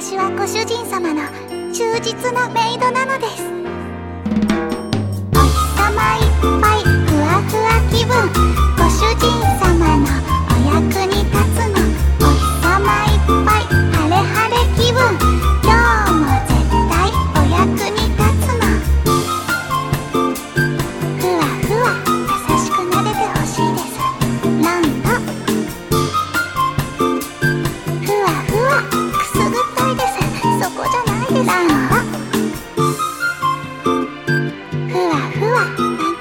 私はご主人様の忠実なメイドなのです。お日様いっぱいふわふわ気分、ご主人様のお役に立つの。お日様いっぱい晴れ晴れ気分、今日も絶対お役に立つの。ふわふわ優しく撫でてほしいです。ランドふわふわくすぐったいです。そこじゃないです。ランドふわふわ